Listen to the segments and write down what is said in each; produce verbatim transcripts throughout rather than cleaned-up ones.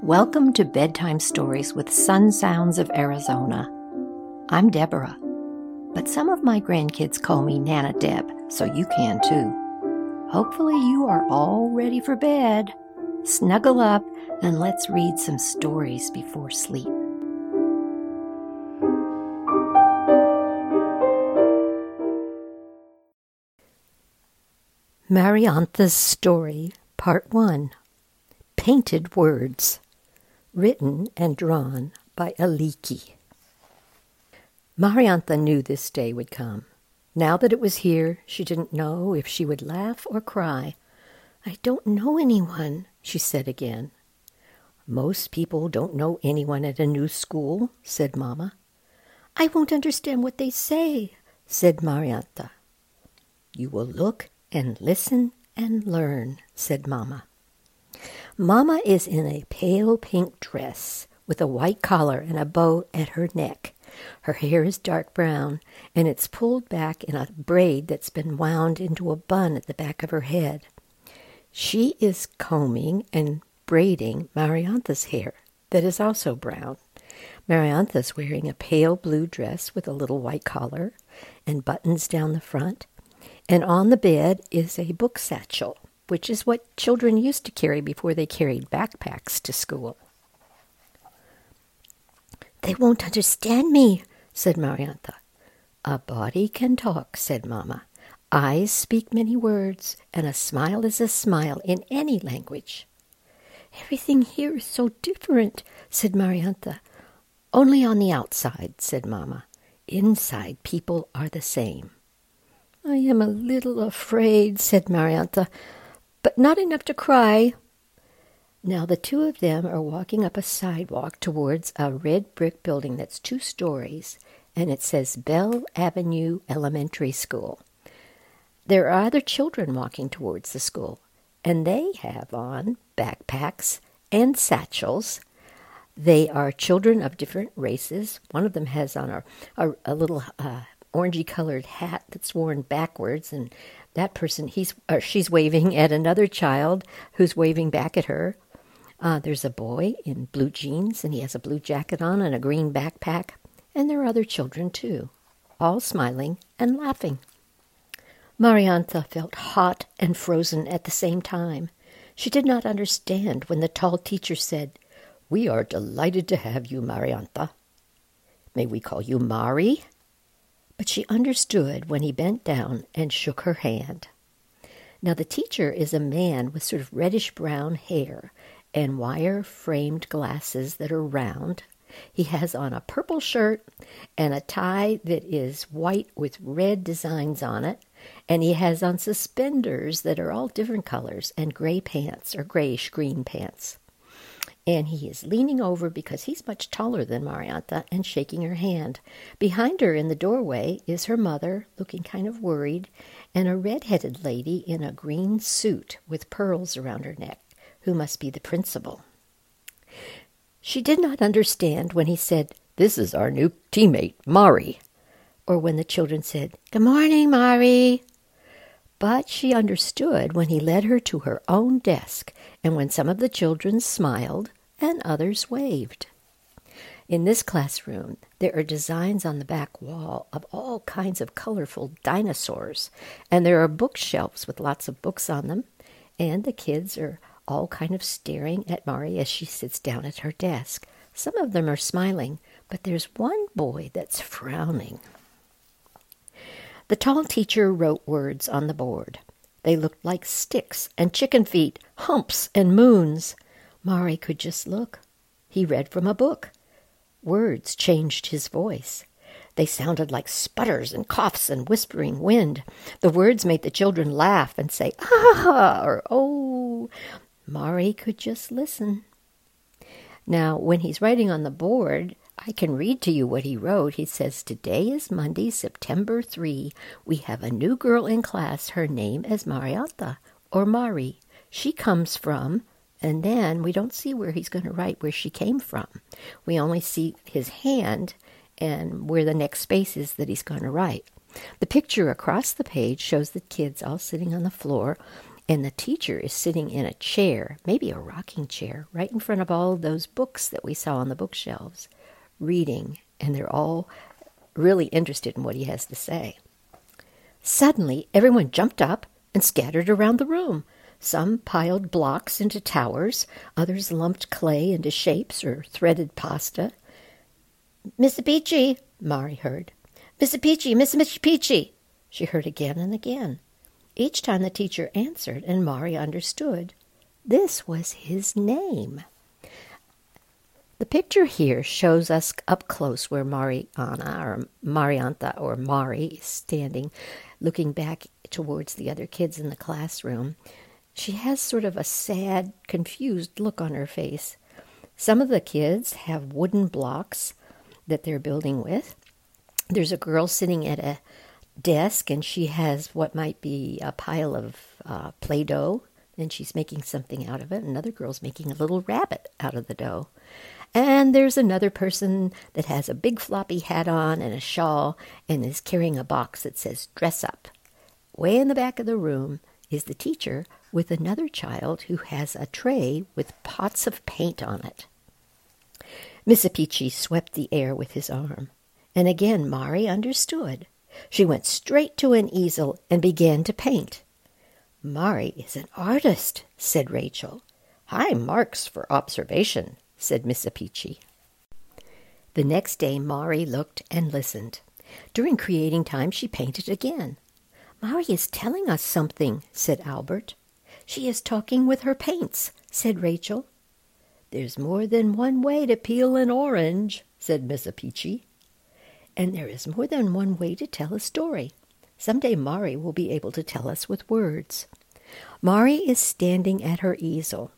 Welcome to Bedtime Stories with Sun Sounds of Arizona. I'm Deborah, but some of my grandkids call me Nana Deb, so you can too. Hopefully you are all ready for bed. Snuggle up and let's read some stories before sleep. Mariantha's Story, Part one. Painted Words. Written and drawn by Aliki. Mariantha knew this day would come. Now that it was here, she didn't know if she would laugh or cry. "I don't know anyone," she said again. "Most people don't know anyone at a new school," said Mama. "I won't understand what they say," said Mariantha. "You will look and listen and learn," said Mama. Mama is in a pale pink dress with a white collar and a bow at her neck. Her hair is dark brown, and it's pulled back in a braid that's been wound into a bun at the back of her head. She is combing and braiding Mariantha's hair that is also brown. Mariantha's wearing a pale blue dress with a little white collar and buttons down the front, and on the bed is a book satchel, which is what children used to carry before they carried backpacks to school. "They won't understand me," said Mariantha. "A body can talk," said Mama. "Eyes speak many words, and a smile is a smile in any language." "Everything here is so different," said Mariantha. "Only on the outside," said Mama. "Inside people are the same." "I am a little afraid," said Mariantha, "but not enough to cry." Now the two of them are walking up a sidewalk towards a red brick building that's two stories, and it says Bell Avenue Elementary School. There are other children walking towards the school, and they have on backpacks and satchels. They are children of different races. One of them has on a, a, a little uh, orangey-colored hat that's worn backwards, and that person, he's or she's waving at another child who's waving back at her. Uh, there's a boy in blue jeans, and he has a blue jacket on and a green backpack. And there are other children, too, all smiling and laughing. Mariantha felt hot and frozen at the same time. She did not understand when the tall teacher said, "We are delighted to have you, Mariantha. May we call you Mari?" But she understood when he bent down and shook her hand. Now the teacher is a man with sort of reddish-brown hair and wire-framed glasses that are round. He has on a purple shirt and a tie that is white with red designs on it, and he has on suspenders that are all different colors and gray pants or grayish-green pants. And he is leaning over because he's much taller than Mariantha and shaking her hand. Behind her in the doorway is her mother, looking kind of worried, and a red-headed lady in a green suit with pearls around her neck, who must be the principal. She did not understand when he said, "This is our new teammate, Mari," or when the children said, "Good morning, Mari." But she understood when he led her to her own desk, and when some of the children smiled and others waved. In this classroom, there are designs on the back wall of all kinds of colorful dinosaurs, and there are bookshelves with lots of books on them, and the kids are all kind of staring at Mari as she sits down at her desk. Some of them are smiling, but there's one boy that's frowning. The tall teacher wrote words on the board. They looked like sticks and chicken feet, humps and moons. Mari could just look. He read from a book. Words changed his voice. They sounded like sputters and coughs and whispering wind. The words made the children laugh and say, "Ah!" or "Oh." Mari could just listen. Now, when he's writing on the board, I can read to you what he wrote. He says, "Today is Monday, September third. We have a new girl in class. Her name is Mariantha, or Mari. She comes from," and then we don't see where he's going to write where she came from. We only see his hand and where the next space is that he's going to write. The picture across the page shows the kids all sitting on the floor, And the teacher is sitting in a chair, maybe a rocking chair, right in front of all of those books that we saw on the bookshelves, reading, and they're all really interested in what he has to say. Suddenly, everyone jumped up and scattered around the room. Some piled blocks into towers, others lumped clay into shapes or threaded pasta. "Missa Peachy," Mari heard. "Missa Peachy, Missa Missa Peachy," she heard again and again. Each time the teacher answered and Mari understood. This was his name. The picture here shows us up close where Mariana or Mariantha or Mari is standing, looking back towards the other kids in the classroom. She has sort of a sad, confused look on her face. Some of the kids have wooden blocks that they're building with. There's a girl sitting at a desk, and she has what might be a pile of uh, Play-Doh, and she's making something out of it. Another girl's making a little rabbit out of the dough. And there's another person that has a big floppy hat on and a shawl and is carrying a box that says "Dress Up." Way in the back of the room is the teacher with another child who has a tray with pots of paint on it. Missa Peachy swept the air with his arm, and again Mari understood. She went straight to an easel and began to paint. "Mari is an artist," said Rachel. "High marks for observation," said Missa Peachy. The next day Mari looked and listened. During creating time she painted again. "Mari is telling us something," said Albert. "She is talking with her paints," said Rachel. "There's more than one way to peel an orange," said Missa Peachy. "And there is more than one way to tell a story. Someday Mari will be able to tell us with words." Mari is standing at her easel.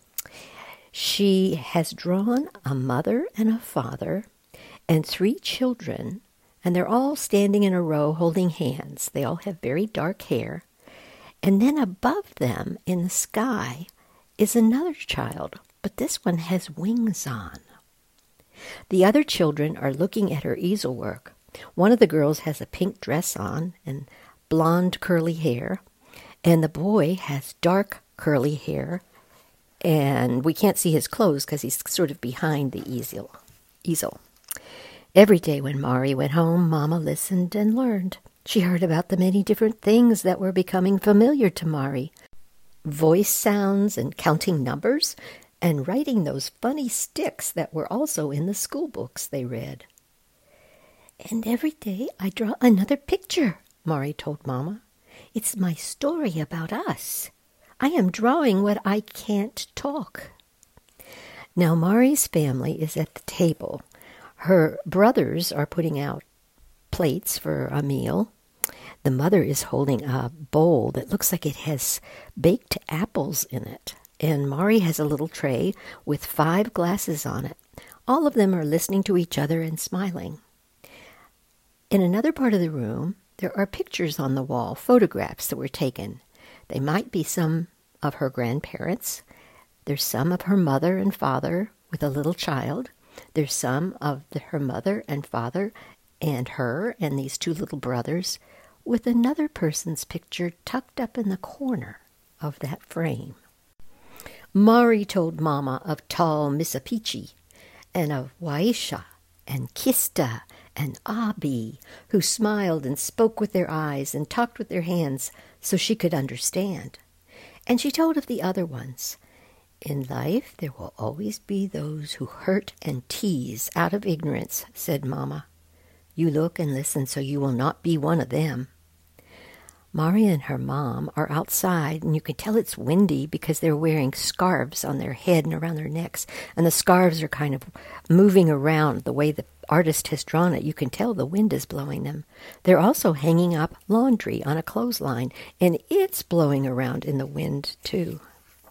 She has drawn a mother and a father and three children, and they're all standing in a row holding hands. They all have very dark hair. And then above them in the sky is another child, but this one has wings on. The other children are looking at her easel work. One of the girls has a pink dress on and blonde curly hair, and the boy has dark curly hair, and we can't see his clothes because he's sort of behind the easel. easel. Every day when Mari went home, Mama listened and learned. She heard about the many different things that were becoming familiar to Mari. Voice sounds and counting numbers, and writing those funny sticks that were also in the school books they read. "And every day I draw another picture," Mari told Mama. "It's my story about us. I am drawing what I can't talk." Now Mari's family is at the table. Her brothers are putting out plates for a meal. The mother is holding a bowl that looks like it has baked apples in it. And Mari has a little tray with five glasses on it. All of them are listening to each other and smiling. In another part of the room, there are pictures on the wall, photographs that were taken. They might be some of her grandparents. There's some of her mother and father with a little child. There's some of the, her mother and father and her and these two little brothers with another person's picture tucked up in the corner of that frame. Mari told Mama of tall Missa Peachy and of Waisha and Kista and Abi, who smiled and spoke with their eyes and talked with their hands so she could understand. And she told of the other ones. "In life there will always be those who hurt and tease out of ignorance," said Mama. "You look and listen so you will not be one of them." Mari and her mom are outside, and you can tell it's windy because they're wearing scarves on their head and around their necks, and the scarves are kind of moving around the way the artist has drawn it. You can tell the wind is blowing them. They're also hanging up laundry on a clothesline, and it's blowing around in the wind, too.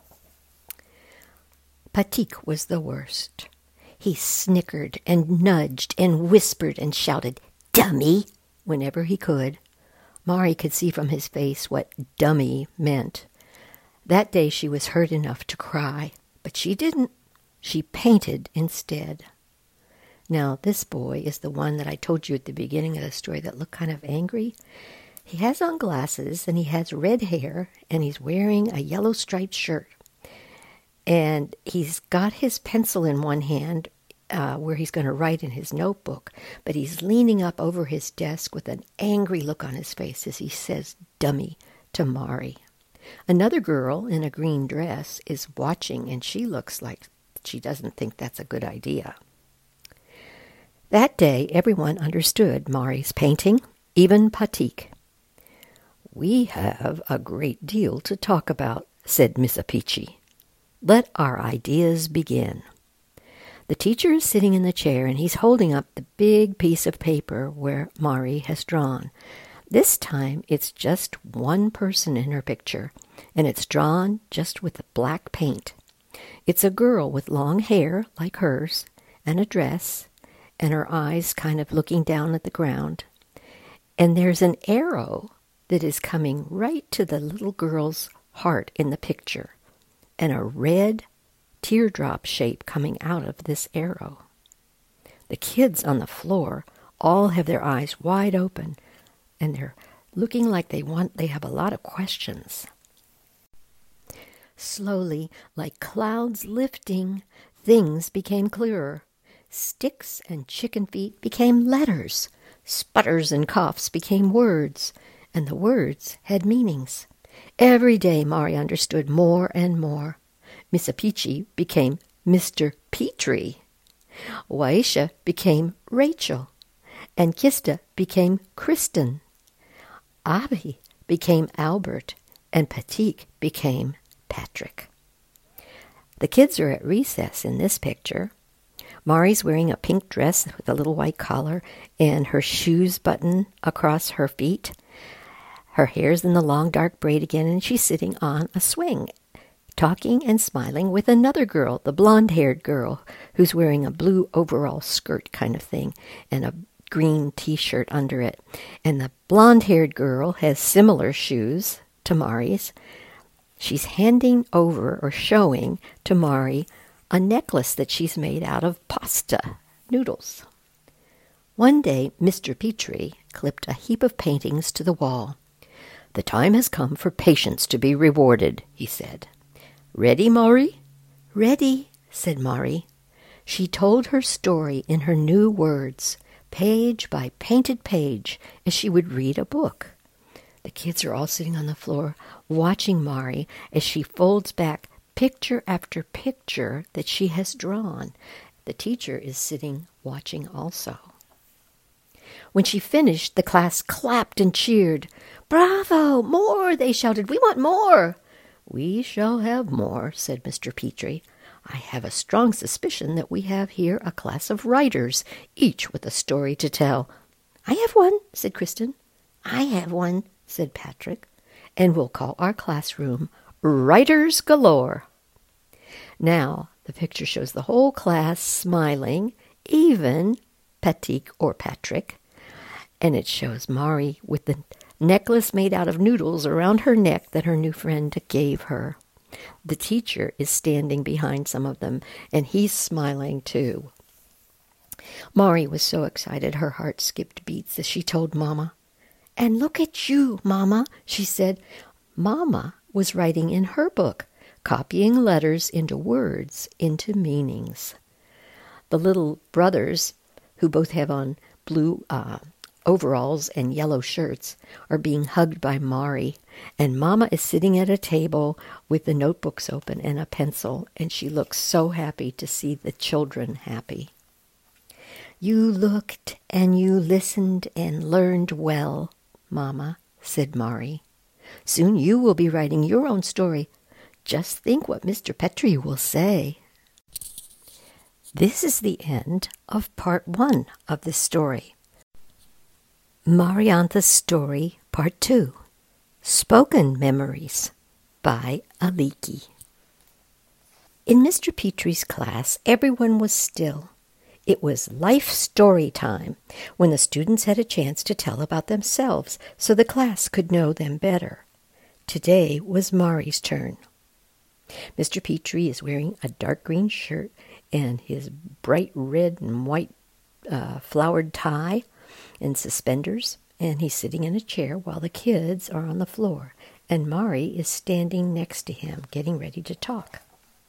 Patik was the worst. He snickered and nudged and whispered and shouted, "Dummy!" whenever he could. Mari could see from his face what dummy meant. That day she was hurt enough to cry, but she didn't. She painted instead. Now, this boy is the one that I told you at the beginning of the story that looked kind of angry. He has on glasses, and he has red hair, and he's wearing a yellow striped shirt. And he's got his pencil in one hand, uh, where he's going to write in his notebook, but he's leaning up over his desk with an angry look on his face as he says "dummy" to Mari. Another girl in a green dress is watching, and she looks like she doesn't think that's a good idea. That day, everyone understood Mari's painting, even Patik. "We have a great deal to talk about," said Miss Apici. "Let our ideas begin." The teacher is sitting in the chair, and he's holding up the big piece of paper where Mari has drawn. This time, it's just one person in her picture, and it's drawn just with black paint. It's a girl with long hair like hers, and a dress, and her eyes kind of looking down at the ground. And there's an arrow that is coming right to the little girl's heart in the picture, and a red teardrop shape coming out of this arrow. The kids on the floor all have their eyes wide open, and they're looking like they want they have a lot of questions. Slowly, like clouds lifting, things became clearer. Sticks and chicken feet became letters. Sputters and coughs became words, and the words had meanings. Every day Mari understood more and more. Miss Apici became Mister Petrie. Waisha became Rachel, and Kista became Kristen. Abi became Albert, and Patik became Patrick. The kids are at recess in this picture. Mari's wearing a pink dress with a little white collar and her shoes buttoned across her feet. Her hair's in the long dark braid again, and she's sitting on a swing, talking and smiling with another girl, the blonde-haired girl, who's wearing a blue overall skirt kind of thing and a green T-shirt under it. And the blonde-haired girl has similar shoes to Mari's. She's handing over or showing to Mari a necklace that she's made out of pasta, noodles. One day, Mister Petrie clipped a heap of paintings to the wall. "The time has come for patience to be rewarded," he said. "Ready, Mari?" "Ready," said Mari. She told her story in her new words, page by painted page, as she would read a book. The kids are all sitting on the floor watching Mari as she folds back picture after picture that she has drawn. The teacher is sitting watching also. When she finished, the class clapped and cheered. "Bravo! More!" they shouted. "We want more!" "We shall have more," said Mister Petrie. "I have a strong suspicion that we have here a class of writers, each with a story to tell." "I have one," said Kristen. "I have one," said Patrick. "And we'll call our classroom Writers Galore." Now the picture shows the whole class smiling, even Patik or Patrick, and it shows Mari with the necklace made out of noodles around her neck that her new friend gave her. The teacher is standing behind some of them, and he's smiling too. Mari was so excited her heart skipped beats as she told Mama. "And look at you, Mama," she said. Mama was writing in her book, copying letters into words, into meanings. The little brothers, who both have on blue uh, overalls and yellow shirts, are being hugged by Mari, and Mama is sitting at a table with the notebooks open and a pencil, and she looks so happy to see the children happy. "You looked and you listened and learned well, Mama," said Mari. "Soon you will be writing your own story. Just think what Mister Petrie will say." This is the end of part one of this story. Mariantha's Story, Part Two, Spoken Memories, by Aliki. In Mister Petrie's class, everyone was still. It was life story time, when the students had a chance to tell about themselves so the class could know them better. Today was Mari's turn. Mister Petrie is wearing a dark green shirt and his bright red and white uh, flowered tie and suspenders, and he's sitting in a chair while the kids are on the floor, and Mari is standing next to him, getting ready to talk.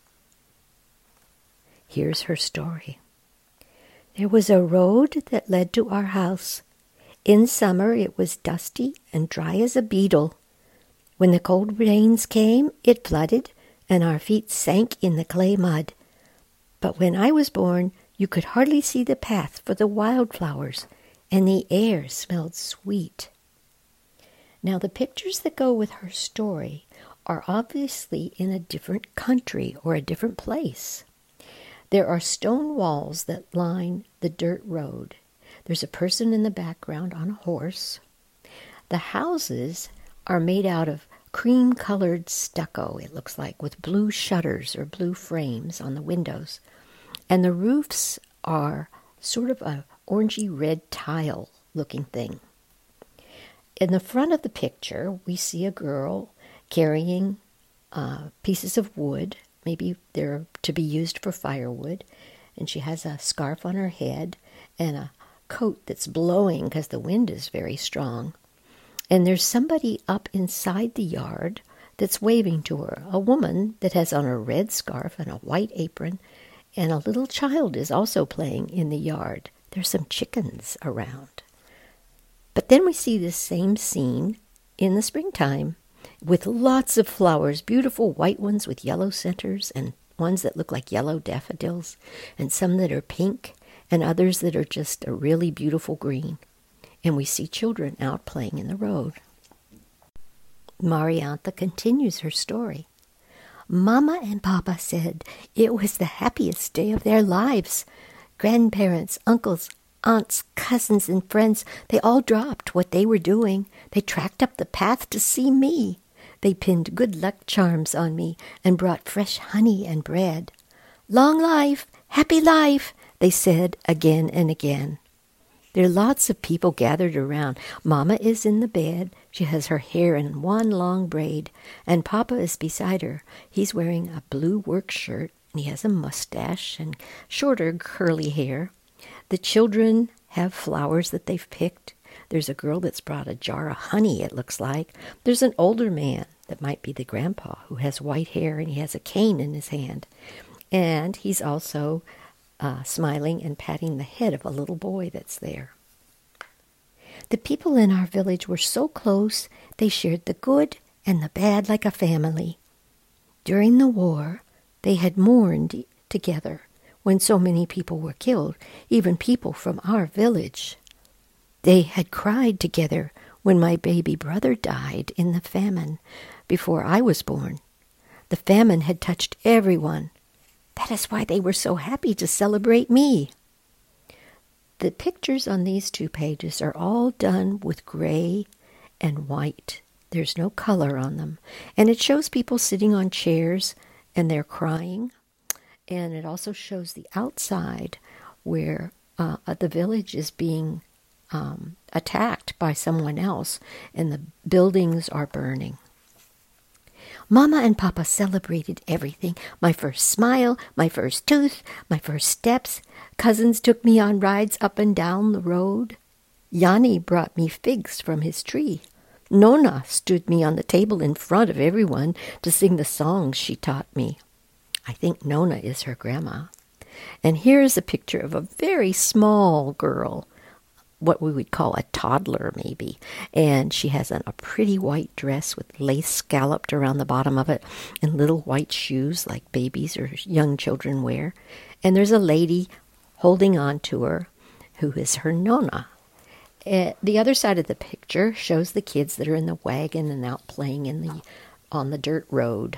Here's her story. There was a road that led to our house. In summer it was dusty and dry as a beetle. When the cold rains came, it flooded, and our feet sank in the clay mud. But when I was born, you could hardly see the path for the wildflowers, and the air smelled sweet. Now, the pictures that go with her story are obviously in a different country or a different place. There are stone walls that line the dirt road. There's a person in the background on a horse. The houses are made out of cream-colored stucco, it looks like, with blue shutters or blue frames on the windows. And the roofs are sort of a orangey red tile-looking thing. In the front of the picture, we see a girl carrying uh, pieces of wood. Maybe they're to be used for firewood. And she has a scarf on her head and a coat that's blowing because the wind is very strong. And there's somebody up inside the yard that's waving to her, a woman that has on a red scarf and a white apron, and a little child is also playing in the yard. There's some chickens around. But then we see this same scene in the springtime with lots of flowers, beautiful white ones with yellow centers and ones that look like yellow daffodils, and some that are pink and others that are just a really beautiful green. And we see children out playing in the road. Mariantha continues her story. Mama and Papa said it was the happiest day of their lives. Grandparents, uncles, aunts, cousins, and friends, they all dropped what they were doing. They tracked up the path to see me. They pinned good luck charms on me and brought fresh honey and bread. Long life, happy life, they said again and again. There are lots of people gathered around. Mama is in the bed. She has her hair in one long braid, and Papa is beside her. He's wearing a blue work shirt, and he has a mustache and shorter curly hair. The children have flowers that they've picked. There's a girl that's brought a jar of honey, it looks like. There's an older man that might be the grandpa who has white hair, and he has a cane in his hand. And he's also Uh, smiling and patting the head of a little boy that's there. The people in our village were so close, they shared the good and the bad like a family. During the war, they had mourned together when so many people were killed, even people from our village. They had cried together when my baby brother died in the famine before I was born. The famine had touched everyone. That is why they were so happy to celebrate me. The pictures on these two pages are all done with gray and white. There's no color on them. And it shows people sitting on chairs and they're crying. And it also shows the outside where uh, the village is being um, attacked by someone else and the buildings are burning. Mama and Papa celebrated everything. My first smile, my first tooth, my first steps. Cousins took me on rides up and down the road. Yanni brought me figs from his tree. Nona stood me on the table in front of everyone to sing the songs she taught me. I think Nona is her grandma. And here's a picture of a very small girl, what we would call a toddler maybe, and she has on a pretty white dress with lace scalloped around the bottom of it and little white shoes like babies or young children wear. And there's a lady holding on to her who is her Nona. Uh, the other side of the picture shows the kids that are in the wagon and out playing in the on the dirt road.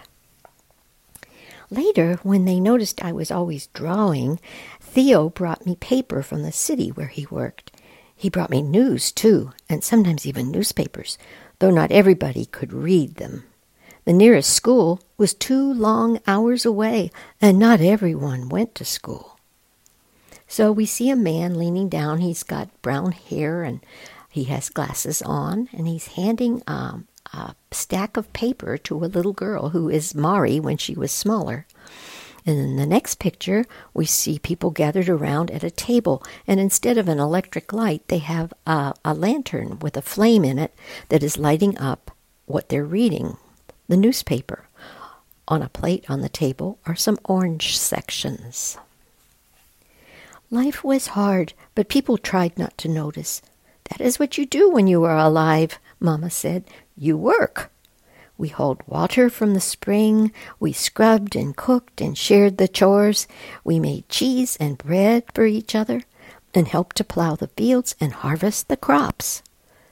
Later, when they noticed I was always drawing, Theo brought me paper from the city where he worked. He brought me news, too, and sometimes even newspapers, though not everybody could read them. The nearest school was two long hours away, and not everyone went to school. So we see a man leaning down. He's got brown hair, and he has glasses on, and he's handing um, a stack of paper to a little girl who is Mari when she was smaller. And in the next picture, we see people gathered around at a table, and instead of an electric light, they have a, a lantern with a flame in it that is lighting up what they're reading, the newspaper. On a plate on the table are some orange sections. Life was hard, but people tried not to notice. That is what you do when you are alive, Mama said. You work. We hauled water from the spring. We scrubbed and cooked and shared the chores. We made cheese and bread for each other and helped to plow the fields and harvest the crops.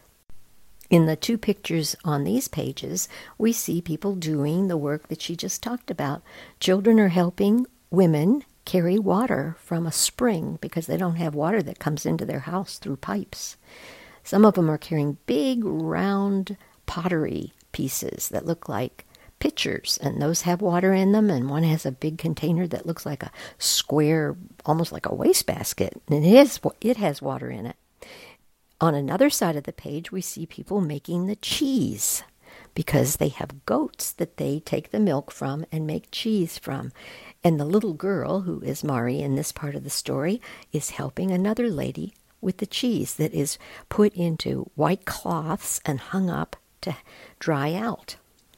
In the two pictures on these pages, we see people doing the work that she just talked about. Children are helping women carry water from a spring because they don't have water that comes into their house through pipes. Some of them are carrying big round pottery pieces that look like pitchers, and those have water in them, and one has a big container that looks like a square, almost like a wastebasket, and it, is, it has water in it. On another side of the page, we see people making the cheese because they have goats that they take the milk from and make cheese from. And the little girl, who is Mari in this part of the story, is helping another lady with the cheese that is put into white cloths and hung up to dry out.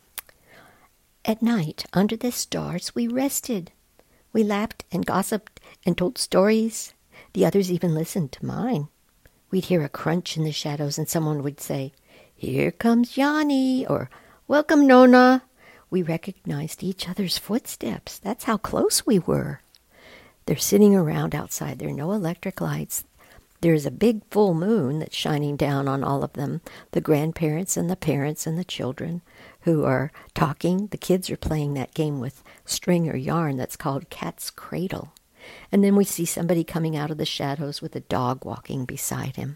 At night, under the stars, we rested. We laughed and gossiped and told stories. The others even listened to mine. We'd hear a crunch in the shadows and someone would say, "Here comes Yanni," or "Welcome, Nona." We recognized each other's footsteps. That's how close we were. They're sitting around outside. There are no electric lights. There's a big full moon that's shining down on all of them, the grandparents and the parents and the children who are talking. The kids are playing that game with string or yarn that's called Cat's Cradle. And then we see somebody coming out of the shadows with a dog walking beside him.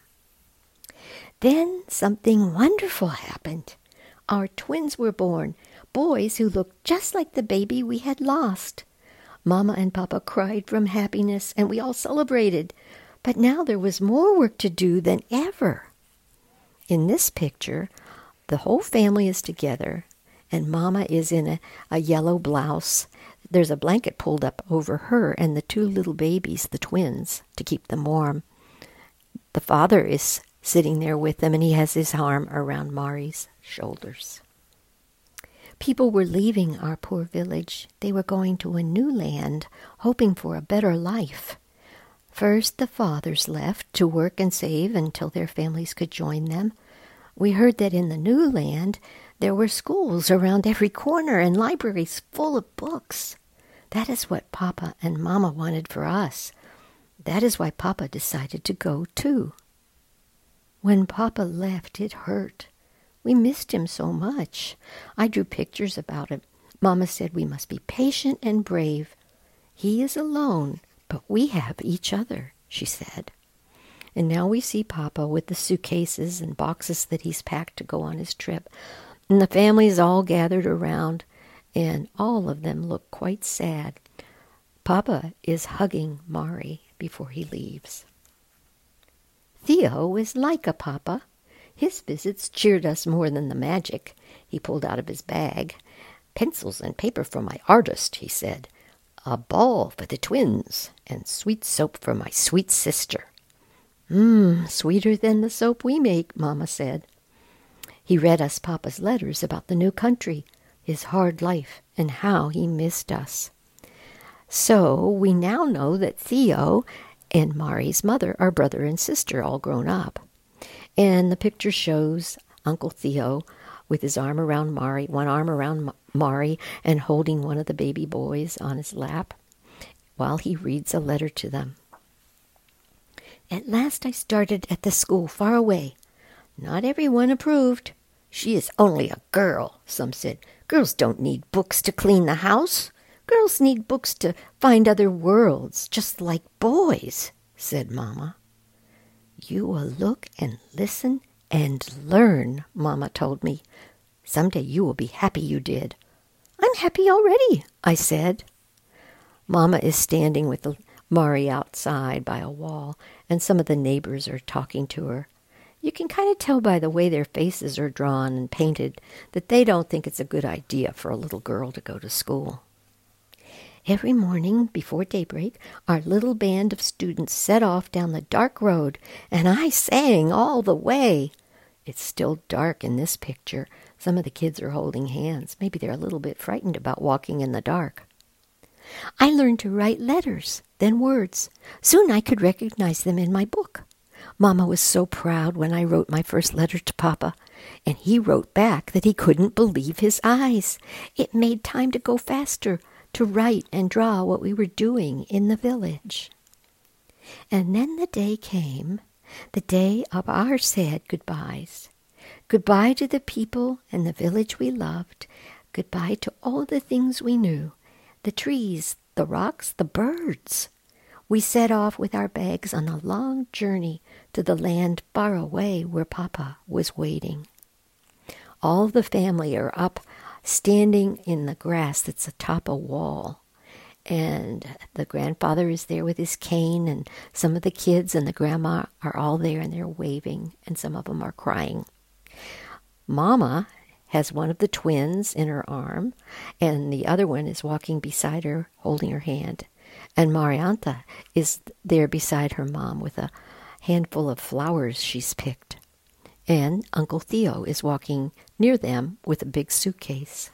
Then something wonderful happened. Our twins were born, boys who looked just like the baby we had lost. Mama and Papa cried from happiness, and we all celebrated. But now there was more work to do than ever. In this picture, the whole family is together, and Mama is in a, a yellow blouse. There's a blanket pulled up over her and the two little babies, the twins, to keep them warm. The father is sitting there with them, and he has his arm around Mari's shoulders. People were leaving our poor village. They were going to a new land, hoping for a better life. First, the fathers left to work and save until their families could join them. We heard that in the new land, there were schools around every corner and libraries full of books. That is what Papa and Mama wanted for us. That is why Papa decided to go too. When Papa left, it hurt. We missed him so much. I drew pictures about him. Mama said we must be patient and brave. He is alone, but we have each other, she said. And now we see Papa with the suitcases and boxes that he's packed to go on his trip. And the family is all gathered around, and all of them look quite sad. Papa is hugging Mari before he leaves. Theo is like a papa. His visits cheered us more than the magic. He pulled out of his bag. "Pencils and paper for my artist," he said. "A ball for the twins, and sweet soap for my sweet sister." Mmm, sweeter than the soap we make, Mama said. He read us Papa's letters about the new country, his hard life, and how he missed us. So we now know that Theo and Mari's mother are brother and sister, all grown up. And the picture shows Uncle Theo with his arm around Mari, one arm around Mari, and holding one of the baby boys on his lap while he reads a letter to them. "At last I started at the school far away. Not everyone approved. 'She is only a girl,' some said. 'Girls don't need books to clean the house. Girls need books to find other worlds, just like boys,' said Mama. 'You will look and listen and learn,' Mama told me. 'Someday you will be happy you did.' 'I'm happy already,' I said. Mama is standing with Mari outside by a wall, and some of the neighbors are talking to her. You can kind of tell by the way their faces are drawn and painted that they don't think it's a good idea for a little girl to go to school. Every morning before daybreak, our little band of students set off down the dark road, and I sang all the way. It's still dark in this picture. Some of the kids are holding hands. Maybe they're a little bit frightened about walking in the dark. I learned to write letters, then words. Soon I could recognize them in my book. Mama was so proud when I wrote my first letter to Papa, and he wrote back that he couldn't believe his eyes. It made time to go faster, to write and draw what we were doing in the village. And then the day came, the day of our sad goodbyes. Goodbye to the people and the village we loved. Goodbye to all the things we knew, the trees, the rocks, the birds. We set off with our bags on a long journey to the land far away where Papa was waiting. All the family are up, standing in the grass that's atop a wall. And the grandfather is there with his cane, and some of the kids and the grandma are all there, and they're waving, and some of them are crying. Mama has one of the twins in her arm, and the other one is walking beside her, holding her hand. And Marianta is there beside her mom with a handful of flowers she's picked. And Uncle Theo is walking near them with a big suitcase.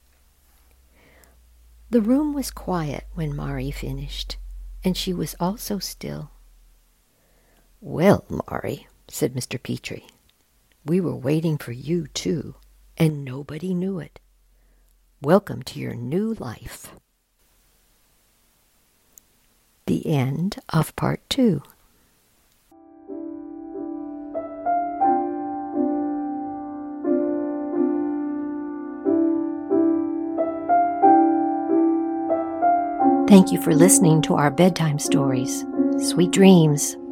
The room was quiet when Mari finished, and she was also still. "Well, Mari," said Mister Petrie, "we were waiting for you, too, and nobody knew it. Welcome to your new life." The end of part two. Thank you for listening to our bedtime stories. Sweet dreams.